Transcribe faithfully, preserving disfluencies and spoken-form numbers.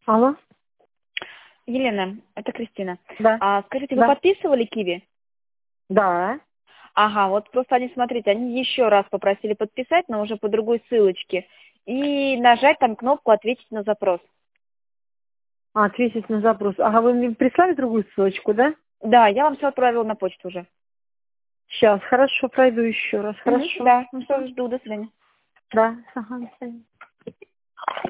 Алло. Елена, это Кристина. Да. А, скажите, вы Да. подписывали Киви? Да. Ага, вот просто они, смотрите, они еще раз попросили подписать, но уже по другой ссылочке. И нажать там кнопку «Ответить на запрос». А, ответить на запрос. Ага, вы мне прислали другую ссылочку, да? Да, я вам все отправила на почту уже. Сейчас, хорошо, пройду еще раз. Мгм, Хорошо. да, ну что, Мгм. жду, до свидания. Да. Ага, до свидания.